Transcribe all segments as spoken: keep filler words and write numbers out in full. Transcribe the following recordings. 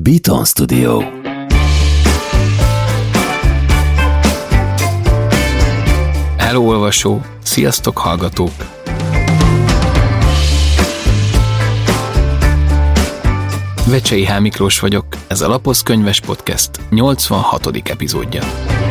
Beaton Studio. Hello olvasó, sziasztok hallgatók! Vecsei H. Miklós vagyok, ez a Laposz Könyves Podcast nyolcvanhatodik epizódja.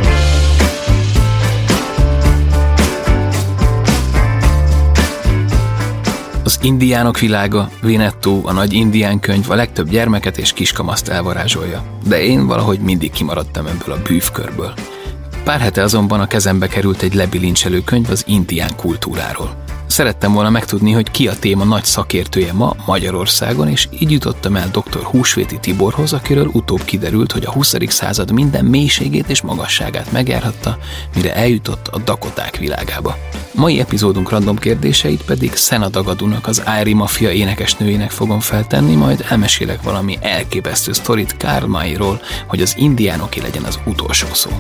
Az indiánok világa, Winnetou, a nagy indián könyv a legtöbb gyermeket és kiskamaszt elvarázsolja, de én valahogy mindig kimaradtam ebből a bűvkörből. Pár hete azonban a kezembe került egy lebilincselő könyv az indián kultúráról. Szerettem volna megtudni, hogy ki a téma nagy szakértője ma Magyarországon, és így jutottam el doktor Húsvéti Tiborhoz, akiről utóbb kiderült, hogy a huszadik század minden mélységét és magasságát megjárhatta, mire eljutott a dakoták világába. Mai epizódunk random kérdéseit pedig Szena Dagadunak, az Ári Mafia énekesnőjének fogom feltenni, majd elmesélek valami elképesztő sztorit Karl Mayról, hogy az indiánoké legyen az utolsó szó.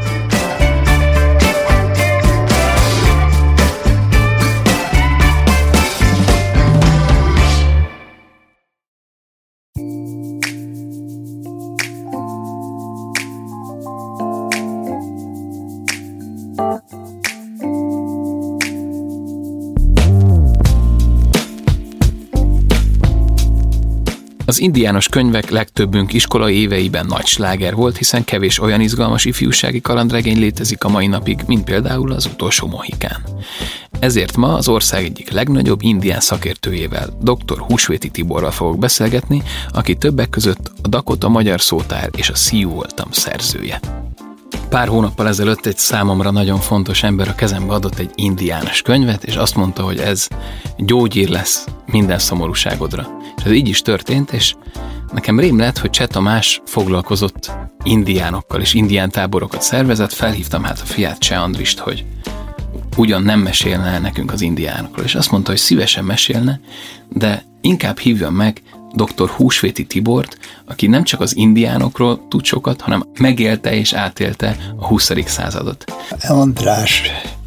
Az indiános könyvek legtöbbünk iskolai éveiben nagy sláger volt, hiszen kevés olyan izgalmas ifjúsági kalandregény létezik a mai napig, mint például Az utolsó mohikán. Ezért ma az ország egyik legnagyobb indián szakértőjével, doktor Húsvéti Tiborral fogok beszélgetni, aki többek között a Dakota Magyar Szótár és a Sioux Voltam szerzője. Pár hónappal ezelőtt egy számomra nagyon fontos ember a kezembe adott egy indiános könyvet, és azt mondta, hogy ez gyógyír lesz minden szomorúságodra. És ez így is történt, és nekem rém lett, hogy Cseh Tamás foglalkozott indiánokkal és indián táborokat szervezett, felhívtam hát a fiát, Cseh Andrist, hogy ugyan nem mesélne nekünk az indiánokról, és azt mondta, hogy szívesen mesélne, de inkább hívjam meg doktor Húsvéti Tibort, aki nem csak az indiánokról tud sokat, hanem megélte és átélte a huszadik századot. András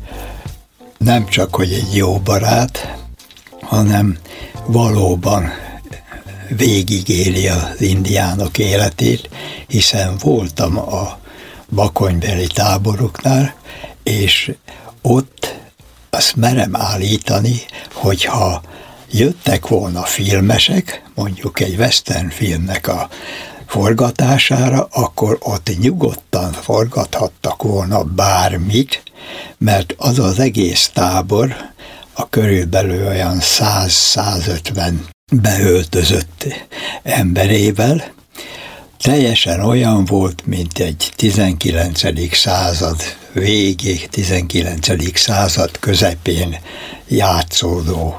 nem csak, hogy egy jó barát, hanem valóban végigéli az indiánok életét, hiszen voltam a bakonybeli táboruknál, és ott azt merem állítani, hogyha jöttek volna filmesek, mondjuk egy western filmnek a forgatására, akkor ott nyugodtan forgathattak volna bármit, mert az az egész tábor a körülbelül olyan száz-százötven beöltözött emberével teljesen olyan volt, mint egy tizenkilencedik század végig, tizenkilencedik század közepén játszódó,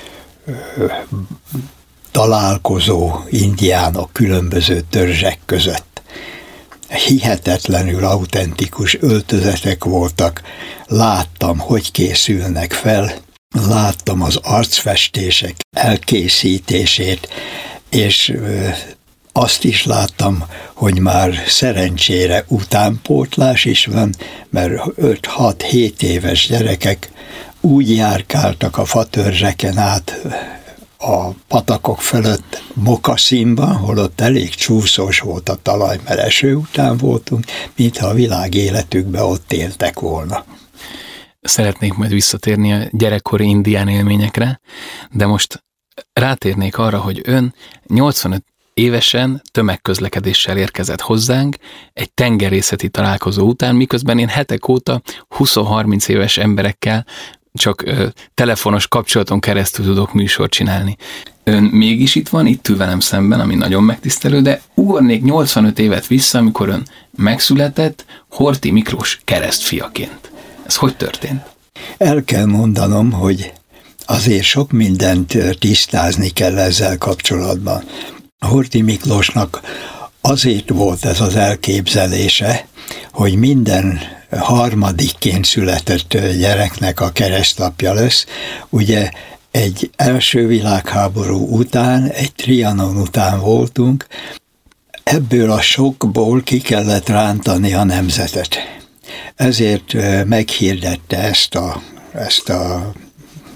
találkozó indiánok különböző törzsek között. Hihetetlenül autentikus öltözetek voltak, láttam, hogy készülnek fel, láttam az arcfestések elkészítését, és azt is láttam, hogy már szerencsére utánpótlás is van, mert öt-hat-hét éves gyerekek úgy járkáltak a fatörzseken át a patakok fölött mokaszínban, holott elég csúszós volt a talaj, mert eső után voltunk, mintha a világ életükben ott éltek volna. Szeretnék majd visszatérni a gyerekkori indián élményekre, de most rátérnék arra, hogy ön nyolcvanöt évesen tömegközlekedéssel érkezett hozzánk egy tengerészeti találkozó után, miközben én hetek óta húsz-harminc éves emberekkel csak ö, telefonos kapcsolaton keresztül tudok műsort csinálni. Ön mégis itt van, itt ül velem szemben, ami nagyon megtisztelő, de ugornék nyolcvanöt évet vissza, amikor ön megszületett Horthy Miklós keresztfiaként. Ez hogy történt? El kell mondanom, hogy azért sok mindent tisztázni kell ezzel kapcsolatban. Horthy Miklósnak azért volt ez az elképzelése, hogy minden harmadikként született gyereknek a keresztapja lesz. Ugye egy első világháború után, egy Trianon után voltunk, ebből a sokból ki kellett rántani a nemzetet. Ezért meghirdette ezt a, ezt a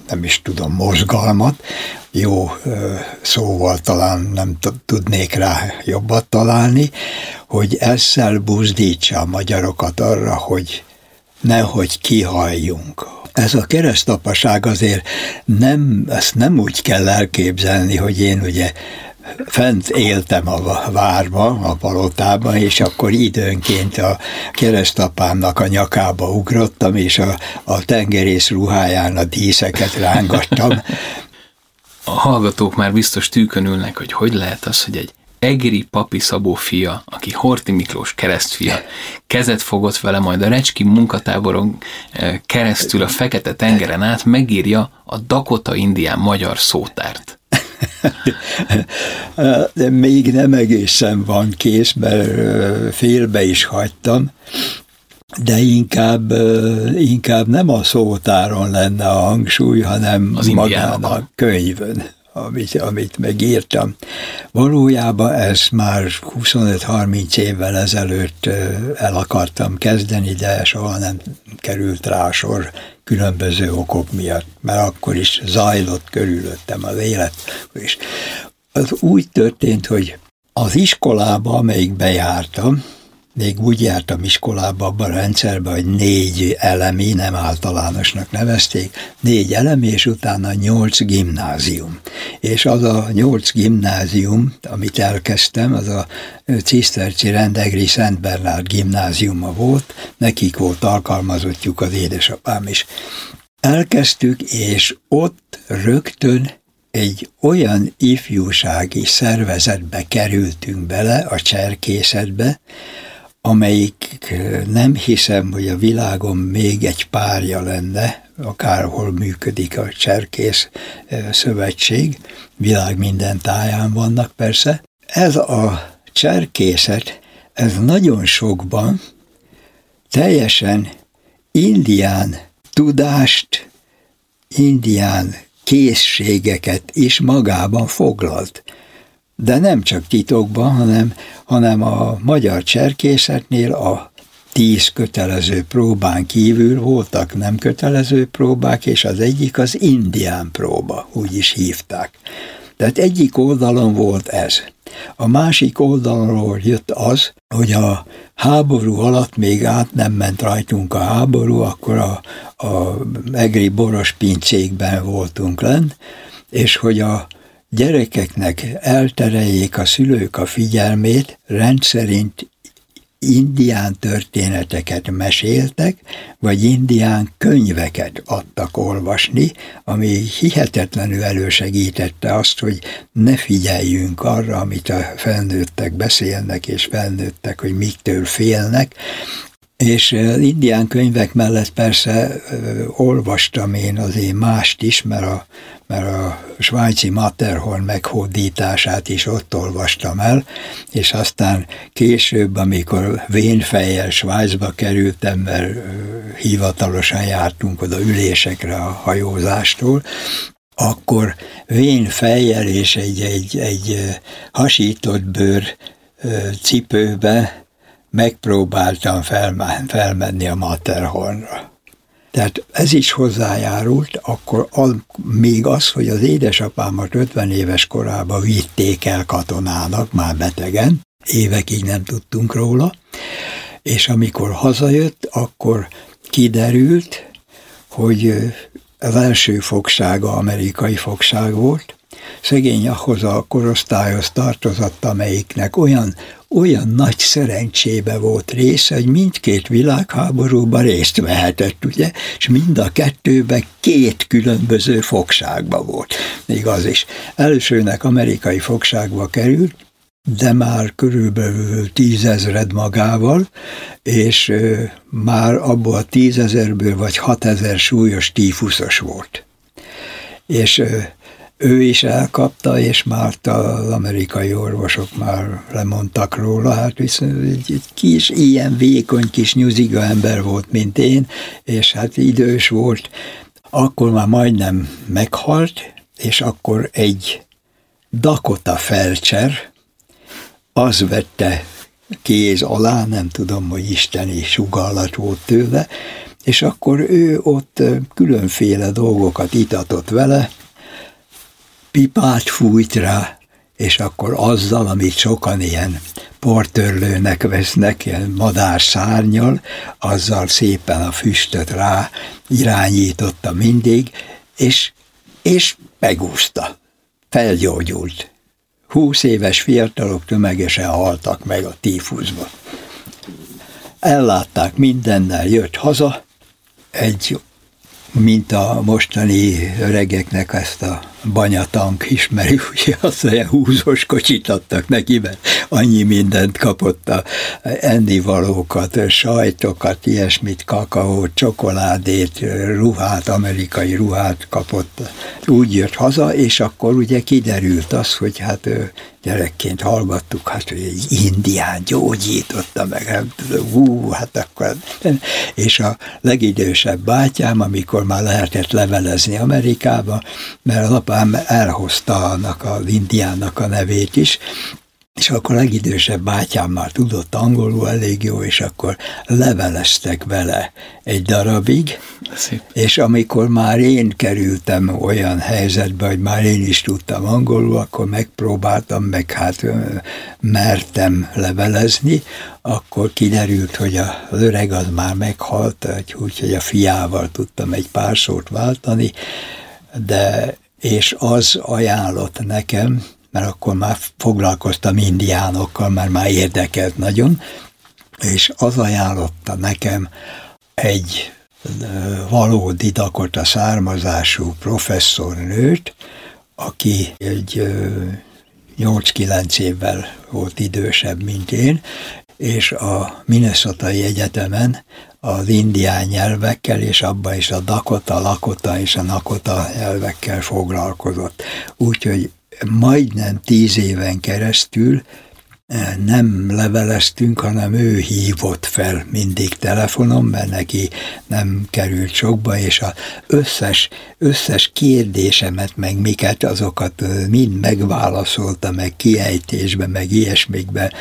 nem is tudom, mozgalmat, jó szóval talán nem tudnék rá jobbat találni, hogy ezzel buzdítsa a magyarokat arra, hogy nehogy kihalljunk. Ez a keresztapaság azért nem, ezt nem úgy kell elképzelni, hogy én ugye fent éltem a várba, a palotában, és akkor időnként a keresztapámnak a nyakába ugrottam, és a, a tengerész ruháján a díszeket rángattam. A hallgatók már biztos tűkön ülnek, hogy hogy lehet az, hogy egy egri Papi Szabó fia, aki Horthy Miklós keresztfia, kezet fogott vele, majd a recski munkatáboron keresztül a Fekete-tengeren át megírja a Dakota indián magyar szótárt. De még nem egészen van kész, mert félbe is hagytam, de inkább, inkább nem a szótáron lenne a hangsúly, hanem az magán a könyvön, amit, amit megírtam. Valójában ezt már huszonöt-harminc évvel ezelőtt el akartam kezdeni, de soha nem került rá sor különböző okok miatt, mert akkor is zajlott körülöttem az élet. És az úgy történt, hogy az iskolába, amelyikbe jártam, még úgy jártam iskolába, abban a rendszerben, hogy négy elemi, nem általánosnak nevezték, négy elemi, és utána nyolc gimnázium. És az a nyolc gimnázium, amit elkezdtem, az a Ciszterci Rendegri Szent Bernárd gimnáziuma volt, nekik volt alkalmazottjuk, az édesapám is. Elkezdtük, és ott rögtön egy olyan ifjúsági szervezetbe kerültünk bele, a cserkészetbe, amelyik nem hiszem, hogy a világon még egy párja lenne, akárhol működik a Cserkész Szövetség, világ minden táján vannak persze. Ez a cserkészet, ez nagyon sokban teljesen indián tudást, indián készségeket is magában foglalt. De nem csak titokban, hanem, hanem a magyar cserkészetnél a tíz kötelező próbán kívül voltak nem kötelező próbák, és az egyik az indián próba, úgy is hívták. Tehát egyik oldalon volt ez. A másik oldalról jött az, hogy a háború alatt még át nem ment rajtunk a háború, akkor a, a egri boros pincékben voltunk lenn, és hogy a gyerekeknek eltereljék a szülők a figyelmét, rendszerint indián történeteket meséltek, vagy indián könyveket adtak olvasni, ami hihetetlenül elősegítette azt, hogy ne figyeljünk arra, amit a felnőttek beszélnek, és felnőttek, hogy miktől félnek. És indián könyvek mellett persze olvastam én azért mást is, mert a, mert a svájci Matterhorn meghódítását is ott olvastam el, és aztán később, amikor vénfejjel Svájcba kerültem, mert hivatalosan jártunk oda ülésekre a hajózástól, akkor vénfejjel és egy, egy, egy hasított bőr cipőbe megpróbáltam felmenni a Matterhornra. Tehát ez is hozzájárult, akkor az, még az, hogy az édesapámat ötven éves korában vitték el katonának, már betegen, évekig nem tudtunk róla, és amikor hazajött, akkor kiderült, hogy az első fogsága amerikai fogság volt, szegény ahhoz a korosztályhoz tartozott, amelyiknek olyan, olyan nagy szerencsébe volt része, hogy mindkét világháborúban részt vehetett, ugye, és mind a kettőben két különböző fogságba volt. Még az is. Elsőnek amerikai fogságba került, de már körülbelül tízezred magával, és már abból a tízezerből vagy hatezer súlyos tífuszos volt. És ő is elkapta, és már az amerikai orvosok már lemondtak róla, hát viszont egy, egy kis, ilyen vékony kis nyuziga ember volt, mint én, és hát idős volt, akkor már majdnem meghalt, és akkor egy Dakota felcser, az vette kéz alá, nem tudom, hogy isteni sugallat volt tőle, és akkor ő ott különféle dolgokat itatott vele, pipát fújt rá, és akkor azzal, amit sokan ilyen portörlőnek vesznek, ilyen madárszárnnyal, azzal szépen a füstöt rá irányította mindig, és, és megúszta. Felgyógyult. Húsz éves fiatalok tömegesen haltak meg a tífuszba. Ellátták mindennel, jött haza, egy, mint a mostani öregeknek ezt a banyatank ismeri, ugye azt olyan húzós kocsit adtak neki, mert annyi mindent kapott, a ennivalókat, sajtokat, ilyesmit, kakaót, csokoládét, ruhát, amerikai ruhát kapott. Úgy jött haza, és akkor ugye kiderült az, hogy hát gyerekként hallgattuk, hát, hogy egy indián gyógyította meg, nem tudom, hú, hát akkor... És a legidősebb bátyám, amikor már lehetett levelezni Amerikába, mert az apám elhozta annak az indiánnak a nevét is, és akkor a legidősebb bátyám már tudott angolul elég jó, és akkor leveleztek vele egy darabig, Szép. És amikor már én kerültem olyan helyzetbe, hogy már én is tudtam angolul, akkor megpróbáltam, meg hát mertem levelezni, akkor kiderült, hogy az öreg az már meghalt, úgyhogy a fiával tudtam egy pár szót váltani, de és az ajánlott nekem, mert akkor már foglalkoztam indiánokkal, mert már érdekelt nagyon, és az ajánlotta nekem egy valódi dakota származású professzornőt, aki egy nyolc-kilenc évvel volt idősebb, mint én, és a Minnesotai Egyetemen az indián nyelvekkel, és abban is a dakota, lakota és a nakota nyelvekkel foglalkozott. Úgyhogy majdnem tíz éven keresztül nem leveleztünk, hanem ő hívott fel mindig telefonon, mert neki nem került sokba, és az összes, összes kérdésemet, meg miket, azokat mind megválaszolta, meg kiejtésbe, meg ilyesmikbe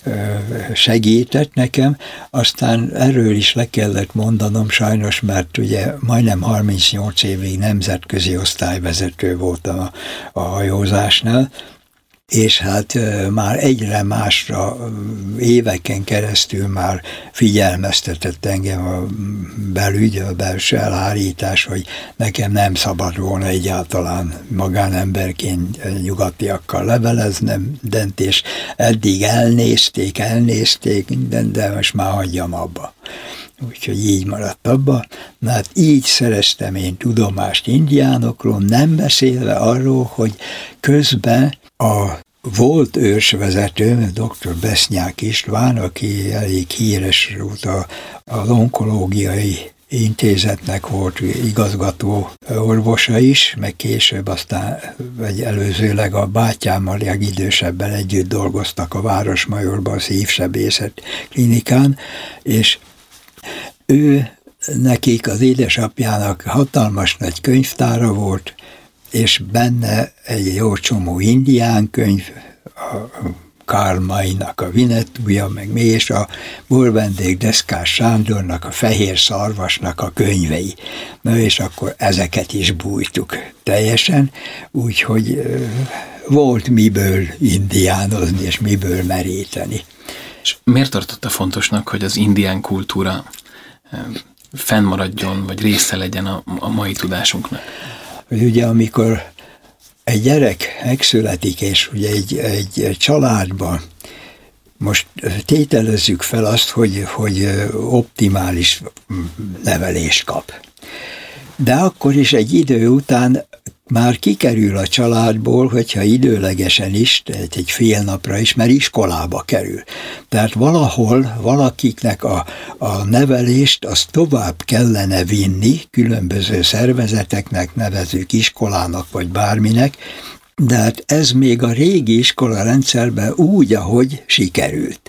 segített nekem. Aztán erről is le kellett mondanom sajnos, mert ugye majdnem harmincnyolc évig nemzetközi osztályvezető voltam a, a hajózásnál, és hát már egyre másra éveken keresztül már figyelmeztetett engem a belügy, a belső elhárítás, hogy nekem nem szabad volna egyáltalán magánemberként nyugatiakkal leveleznem, de és eddig elnézték, elnézték minden, de most már hagyjam abba. Úgyhogy így maradt abba. Na hát így szereztem én tudomást indiánokról, nem beszélve arról, hogy közben a volt őrsvezető, doktor Besznyák István, aki elég híres volt, a, az onkológiai intézetnek volt igazgató orvosa is, meg később aztán egy előzőleg a bátyámmal legidősebben együtt dolgoztak a Városmajorban, a szívsebészet klinikán, és ő nekik, az édesapjának hatalmas nagy könyvtára volt, és benne egy jó csomó indián könyv, a Karl Maynak a Vinettúja, meg mi, és a Borvendék Deszkás Sándornak, a Fehér Szarvasnak a könyvei. Na és akkor ezeket is bújtuk teljesen, úgyhogy volt miből indiánozni, és miből meríteni. És miért tartotta fontosnak, hogy az indián kultúra fennmaradjon, vagy része legyen a, a mai tudásunknak? Hogy ugye amikor egy gyerek megszületik, és ugye egy, egy, egy családban, most tételezzük fel azt, hogy, hogy optimális nevelést kap. De akkor is egy idő után már kikerül a családból, hogyha időlegesen is, tehát egy fél napra is, mert iskolába kerül. Tehát valahol valakiknek a, a nevelést azt tovább kellene vinni, különböző szervezeteknek, nevezzük iskolának vagy bárminek, de hát ez még a régi iskola rendszerben úgy, ahogy sikerült.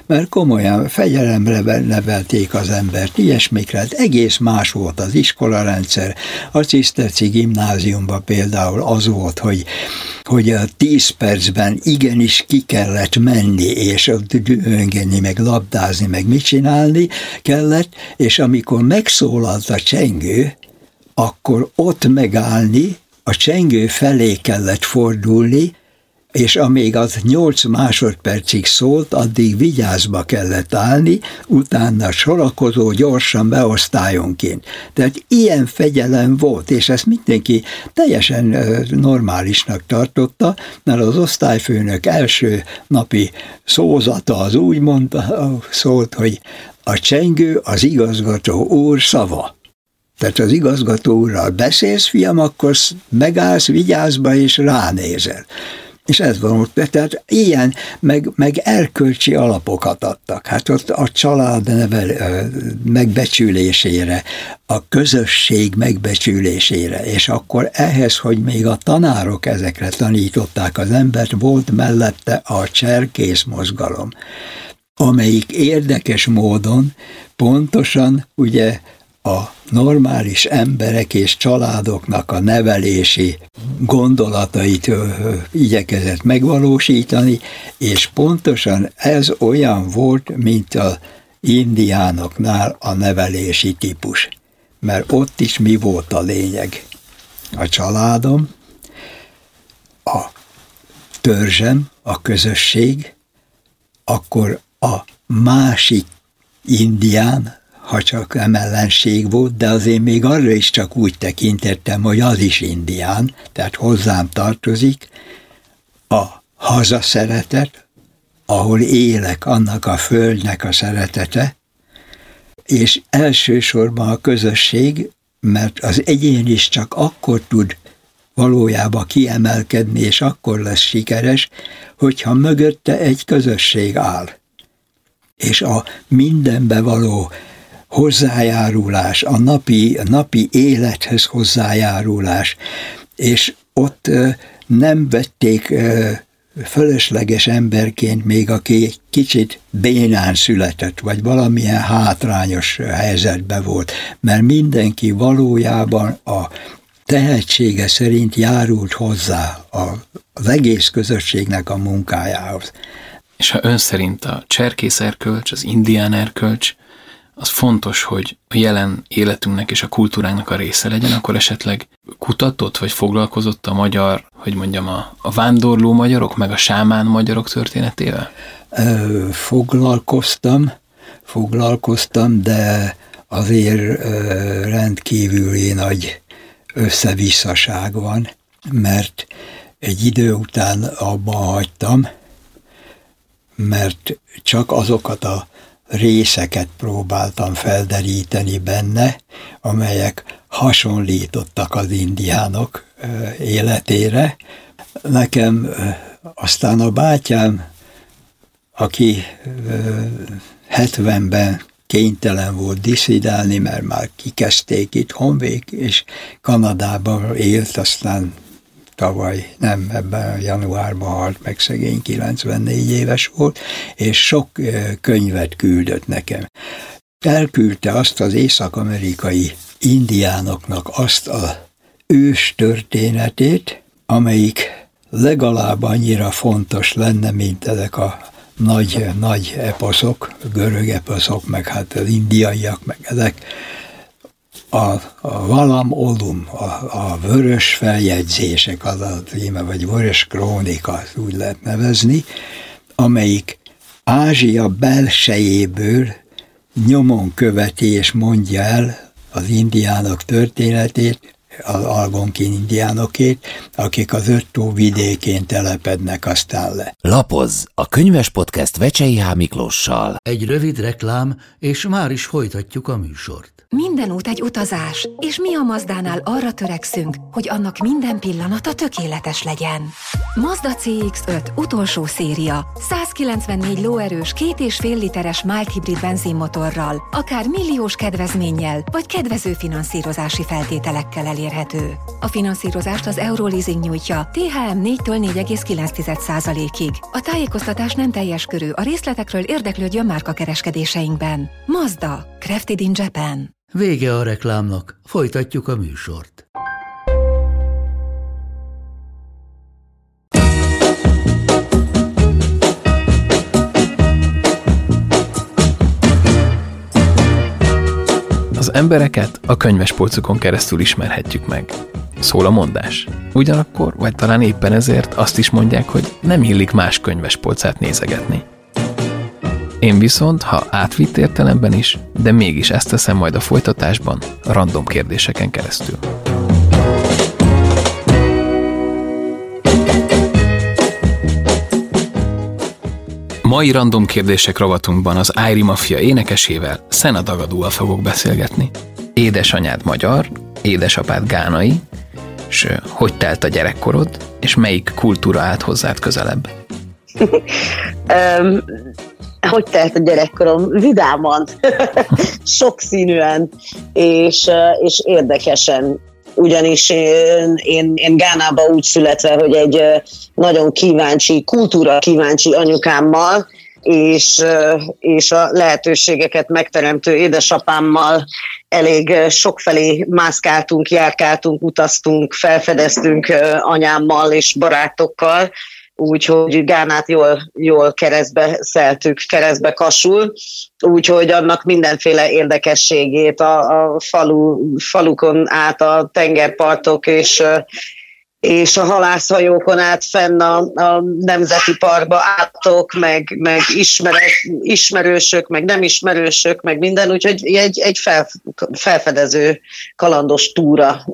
mert komolyan fegyelemre nevelték az embert, ilyesmikre, egész más volt az iskolarendszer. A ciszterci gimnáziumban például az volt, hogy, hogy a tíz percben igenis ki kellett menni, és dühöngeni, meg labdázni, meg mit csinálni kellett, és amikor megszólalt a csengő, akkor ott megállni, a csengő felé kellett fordulni, és amíg az nyolc másodpercig szólt, addig vigyázba kellett állni, utána sorakozó gyorsan beosztályonként. Tehát ilyen fegyelem volt, és ezt mindenki teljesen normálisnak tartotta, mert az osztályfőnök első napi szózata az úgy mondta, szólt, hogy a csengő az igazgató úr szava. Tehát az igazgató úrral beszélsz, fiam, akkor megállsz, vigyázba, és ránézel. És ez van ott, tehát ilyen, meg, meg erkölcsi alapokat adtak. Hát ott a család nevel, megbecsülésére, a közösség megbecsülésére, és akkor ehhez, hogy még a tanárok ezekre tanították az embert, volt mellette a cserkész mozgalom, amelyik érdekes módon pontosan ugye a normális emberek és családoknak a nevelési gondolatait igyekezett megvalósítani, és pontosan ez olyan volt, mint az indiánoknál a nevelési típus. Mert ott is mi volt a lényeg? A családom, a törzsem, a közösség, akkor a másik indián, ha csak nem ellenség volt, de azért még arra is csak úgy tekintettem, hogy az is indián, tehát hozzám tartozik, a hazaszeretet, ahol élek, annak a földnek a szeretete, és elsősorban a közösség, mert az egyén is csak akkor tud valójában kiemelkedni, és akkor lesz sikeres, hogyha mögötte egy közösség áll. És a mindenbe való hozzájárulás, a napi, napi élethez hozzájárulás, és ott nem vették fölösleges emberként még, aki kicsit bénán született, vagy valamilyen hátrányos helyzetben volt, mert mindenki valójában a tehetsége szerint járult hozzá az egész közösségnek a munkájához. És ha ön szerint a cserkész erkölcs, az indián erkölcs, az fontos, hogy a jelen életünknek és a kultúránknak a része legyen, akkor esetleg kutatott, vagy foglalkozott a magyar, hogy mondjam, a, a vándorló magyarok, meg a sámán magyarok történetével? Foglalkoztam, foglalkoztam, de azért rendkívüli nagy összevisszaság van, mert egy idő után abba hagytam, mert csak azokat a részeket próbáltam felderíteni benne, amelyek hasonlítottak az indiánok életére. Nekem aztán a bátyám, aki hetvenben kénytelen volt disszidálni, mert már kikezdték itt honvék, és Kanadában élt, aztán tavaly, nem, ebben a januárban halt meg, szegény, kilencvennégy éves volt, és sok könyvet küldött nekem. Elküldte azt az észak-amerikai indiánoknak azt az ős történetét, amelyik legalább annyira fontos lenne, mint ezek a nagy, nagy eposzok, görög eposzok, meg hát az indiaiak, meg ezek. A, a Valam Olum, a, a vörös feljegyzések, az a címe, vagy vörös krónika, úgy lehet nevezni, amelyik Ázsia belsejéből nyomon követi és mondja el az indiánok történetét, az algonkin indiánokét, akik az öt tó vidékén telepednek aztán le. Lapozz, a könyves podcast Vecsei H. Miklóssal. Egy rövid reklám, és már is folytatjuk a műsort. Minden út egy utazás, és mi a Mazdánál arra törekszünk, hogy annak minden pillanata tökéletes legyen. Mazda cé iksz öt utolsó széria, százkilencvennégy lóerős, két és fél literes mild hibrid benzinmotorral, akár milliós kedvezménnyel, vagy kedvező finanszírozási feltételekkel elér. elérhető. A finanszírozást az Euroleasing nyújtja té há em négytől négy egész kilenc százalékig. A tájékoztatás nem teljes körű, a részletekről érdeklődjön márkakereskedéseinkben. Mazda, Crafted in Japan. Vége a reklámnak, folytatjuk a műsort. Az embereket a könyvespolcukon keresztül ismerhetjük meg. Szól a mondás. Ugyanakkor, vagy talán éppen ezért azt is mondják, hogy nem illik más könyvespolcát nézegetni. Én viszont, ha átvitt értelemben is, de mégis ezt teszem majd a folytatásban, random kérdéseken keresztül. Mai random kérdések rovatunkban az Airy Mafia énekesével, Szena Dagadúval fogok beszélgetni. Édesanyád magyar, édesapád gánai, és hogy telt a gyerekkorod, és melyik kultúra állt hozzád közelebb? um, hogy telt a gyerekkorom? Vidáman, sokszínűen, és, és érdekesen. Ugyanis én, én, én Gánában úgy születve, hogy egy nagyon kíváncsi, kultúra kíváncsi anyukámmal, és, és a lehetőségeket megteremtő édesapámmal elég sokfelé mászkáltunk, járkáltunk, utaztunk, felfedeztünk anyámmal és barátokkal, úgyhogy Gánát jól, jól keresztbe szeltük, keresztbe kasul, úgyhogy annak mindenféle érdekességét a, a falu, falukon át a tengerpartok és, és a halászhajókon át fenn a, a Nemzeti Parkba átok, meg, meg ismerek, ismerősök, meg nem ismerősök, meg minden, úgyhogy egy, egy fel, felfedező kalandos túra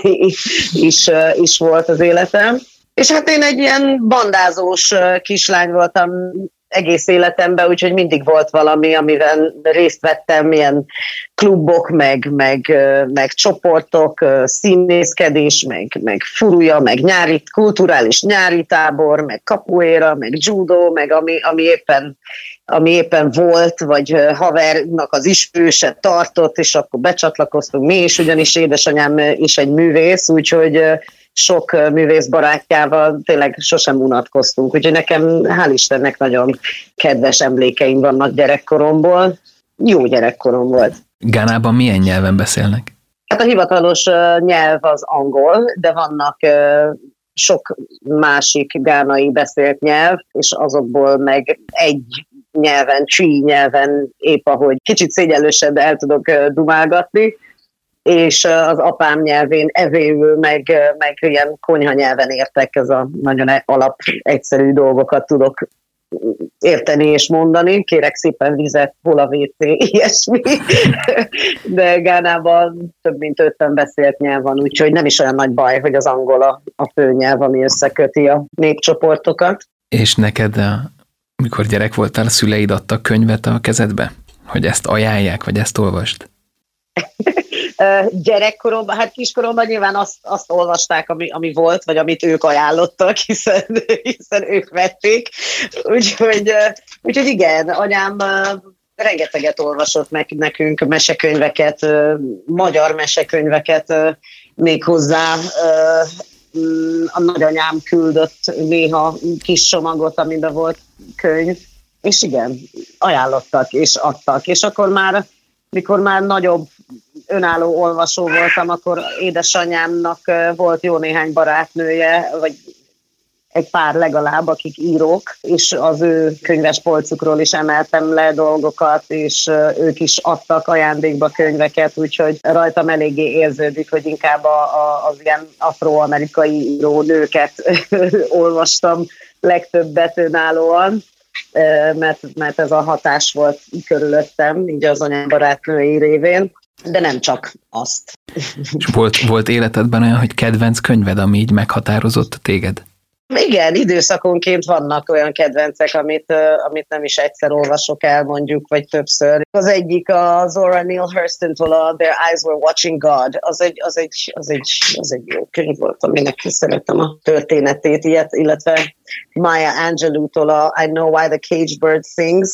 is, is volt az életem. És hát én egy ilyen bandázós kislány voltam egész életemben, úgyhogy mindig volt valami, amivel részt vettem, ilyen klubok, meg, meg, meg csoportok, színészkedés, meg, meg furúja, meg nyári, kulturális nyári tábor, meg capoeira, meg judo, meg ami, ami, éppen, ami éppen volt, vagy havernak az ismerőse tartott, és akkor becsatlakoztunk mi is, ugyanis édesanyám is egy művész, úgyhogy sok művész barátjával tényleg sosem unatkoztunk, úgyhogy nekem hál' Istennek nagyon kedves emlékeim vannak gyerekkoromból. Jó gyerekkorom volt. Gánában milyen nyelven beszélnek? Hát a hivatalos nyelv az angol, de vannak sok másik gánai beszélt nyelv, és azokból meg egy nyelven, csí nyelven épp ahogy kicsit szégyenlősebb, de el tudok dumálgatni, és az apám nyelvén evéül, meg, meg ilyen konyha nyelven értek, ez a nagyon alap, egyszerű dolgokat tudok érteni és mondani. Kérek szépen vizet, hol a vé cé, ilyesmi. De Gánában több mint ötven beszélt nyelv van, úgyhogy nem is olyan nagy baj, hogy az angol a, a főnyelv, ami összeköti a népcsoportokat. És neked, amikor gyerek voltál, a szüleid adtak könyvet a kezedbe? Hogy ezt ajánlják, vagy ezt olvasd? Gyerekkoromban, hát kiskoromban nyilván azt, azt olvasták, ami, ami volt, vagy amit ők ajánlottak, hiszen, hiszen ők vették. Úgyhogy, úgyhogy igen, anyám rengeteget olvasott meg nekünk mesekönyveket, magyar mesekönyveket még hozzá. A nagyanyám küldött néha kis csomagot, amiben volt könyv, és igen, ajánlottak és adtak. És akkor már, mikor már nagyobb önálló olvasó voltam, akkor édesanyámnak volt jó néhány barátnője, vagy egy pár legalább, akik írók, és az ő könyvespolcukról is emeltem le dolgokat, és ők is adtak ajándékba könyveket, úgyhogy rajtam eléggé érződik, hogy inkább a, a, az ilyen afroamerikai író nőket olvastam legtöbbet önállóan, mert, mert ez a hatás volt körülöttem, így az anyám barátnői révén. De nem csak azt. És volt, volt életedben olyan, hogy kedvenc könyved, ami így meghatározott téged? Igen, időszakonként vannak olyan kedvencek, amit, amit nem is egyszer olvasok el, mondjuk, vagy többször. Az egyik a Zora Neale Hurston-tól a Their Eyes Were Watching God. Az egy, az egy, az egy, az egy jó könyv volt, aminek szerettem a történetét, ilyet, illetve Maya Angelou-tól a I Know Why the Caged Bird Sings.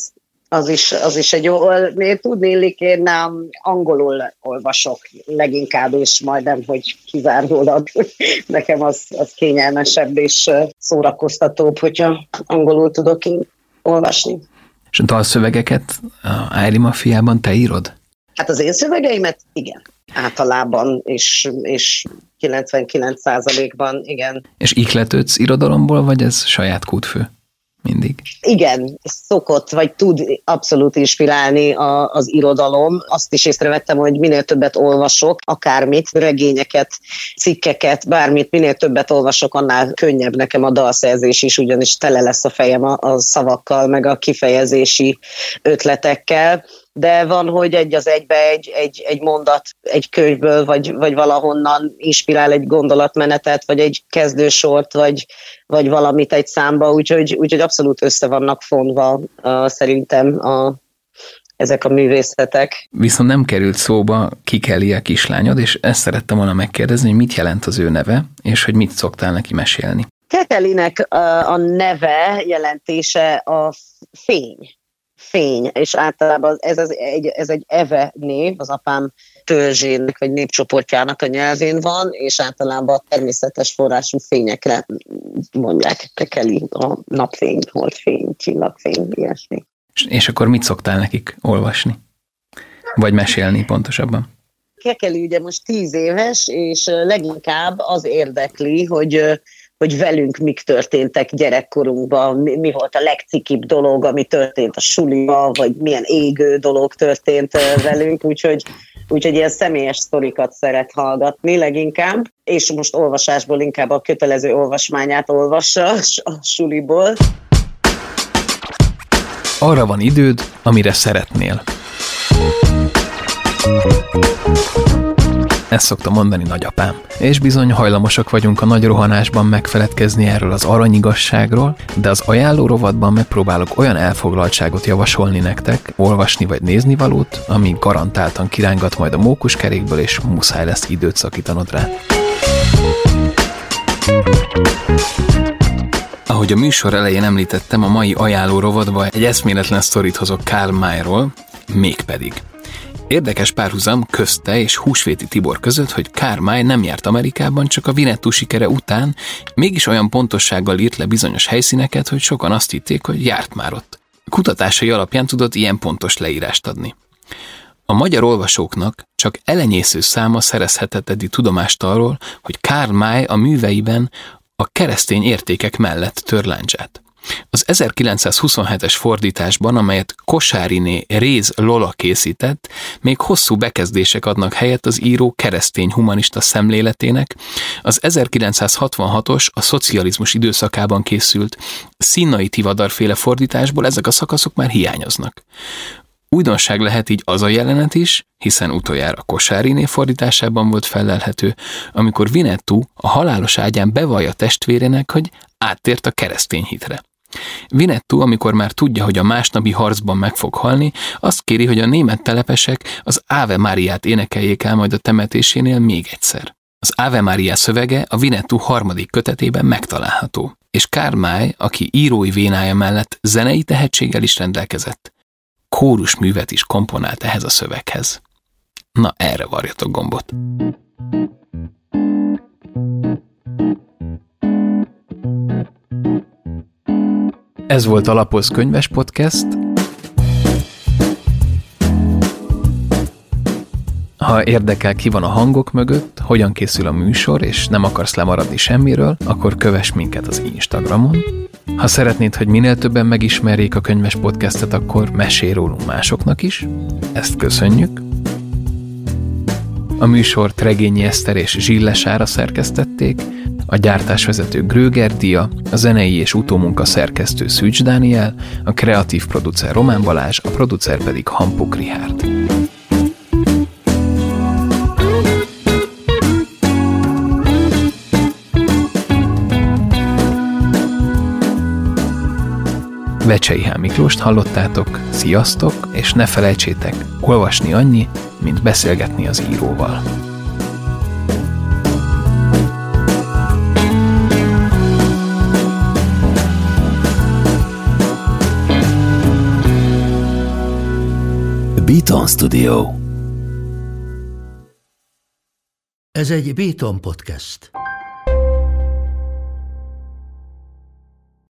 Az is, az is egy jó, tudnélik, én nem angolul olvasok leginkább, és majdnem, hogy kizárólag nekem az, az kényelmesebb és szórakoztatóbb, hogyha angolul tudok én olvasni. És a dalszövegeket a Ájri Mafiában te írod? Hát az én szövegeimet igen, általában, és, és kilencvenkilenc százalékban igen. És ihletődsz irodalomból, vagy ez saját kútfő? Mindig. Igen, szokott, vagy tud abszolút inspirálni a, az irodalom. Azt is észrevettem, hogy minél többet olvasok, akármit, regényeket, cikkeket, bármit, minél többet olvasok, annál könnyebb nekem a dalszerzés is, ugyanis tele lesz a fejem a, a szavakkal, meg a kifejezési ötletekkel. De van, hogy egy az egybe egy, egy, egy mondat egy könyvből, vagy, vagy valahonnan inspirál egy gondolatmenetet, vagy egy kezdősort, vagy, vagy valamit egy számba, úgyhogy, úgyhogy abszolút össze vannak fonva uh, szerintem a, ezek a művészetek. Viszont nem került szóba Kikeli a kislányod, és ezt szerettem volna megkérdezni, hogy mit jelent az ő neve, és hogy mit szoktál neki mesélni. Kekelinek uh, a neve jelentése a fény. Fény, és általában ez, ez, egy, ez egy eve név, az apám törzsének vagy népcsoportjának a nyelvén van, és általában a természetes forrású fényekre mondják, Kekeli, a napfény, holdfény, csillagfény, ilyesmi. És, és akkor mit szoktál nekik olvasni? Vagy mesélni pontosabban? Kekeli ugye most tíz éves, és leginkább az érdekli, hogy hogy velünk mik történtek gyerekkorunkban, mi, mi volt a legcikibb dolog, ami történt a suliba, vagy milyen égő dolog történt velünk, úgyhogy, úgyhogy ilyen személyes sztorikat szeret hallgatni leginkább, és most olvasásból inkább a kötelező olvasmányát olvassa a suliból. Arra van időd, amire szeretnél. Ezt szokta mondani nagyapám. És bizony hajlamosak vagyunk a nagy rohanásban megfeledkezni erről az aranyigasságról, de az ajánló rovatban megpróbálok olyan elfoglaltságot javasolni nektek, olvasni vagy nézni valót, ami garantáltan kirángat majd a mókuskerékből, és muszáj lesz időt szakítanod rá. Ahogy a műsor elején említettem, a mai ajánló rovatban egy eszméletlen sztorit hozok Karl Mayról, mégpedig. Érdekes párhuzam közte és Húsvéti Tibor között, hogy Karl May nem járt Amerikában, csak a Winnetou sikere után mégis olyan pontossággal írt le bizonyos helyszíneket, hogy sokan azt hitték, hogy járt már ott. Kutatásai alapján tudott ilyen pontos leírást adni. A magyar olvasóknak csak elenyésző száma szerezhetett eddig tudomást arról, hogy Karl May a műveiben a keresztény értékek mellett tör lándzsát. Az ezerkilencszázhuszonhetes fordításban, amelyet Kosáriné Réz Lola készített, még hosszú bekezdések adnak helyet az író keresztény humanista szemléletének, az ezerkilencszázhatvanhatos, a szocializmus időszakában készült Szinnai Tivadar-féle fordításból ezek a szakaszok már hiányoznak. Újdonság lehet így az a jelenet is, hiszen utoljára Kosáriné fordításában volt fellelhető, amikor Winnetou a halálos ágyán bevallja testvérének, hogy áttért a keresztény hitre. Winnetou, amikor már tudja, hogy a másnapi harcban meg fog halni, azt kéri, hogy a német telepesek az Ave Mariát énekeljék el majd a temetésénél még egyszer. Az Ave Maria szövege a Winnetou harmadik kötetében megtalálható, és Karl May, aki írói vénája mellett zenei tehetséggel is rendelkezett, kórusművet is komponált ehhez a szöveghez. Na, erre varjatok gombot! Ez volt a Lapoz Könyves Podcast. Ha érdekel, ki van a hangok mögött, hogyan készül a műsor, és nem akarsz lemaradni semmiről, akkor kövess minket az Instagramon. Ha szeretnéd, hogy minél többen megismerjék a Könyves Podcastet, akkor mesélj rólunk másoknak is. Ezt köszönjük. A műsort Regényi Eszter és Zsille Sára szerkesztették, a gyártásvezető Gröger Dia, a zenei és utómunka szerkesztő Szűcs Dániel, a kreatív producer Román Balázs, a producer pedig Hampuk Richárd. Vecsei H. Miklóst hallottátok, sziasztok, és ne felejtsétek, olvasni annyi, mint beszélgetni az íróval. Beaton Studio. Ez egy Beaton Podcast.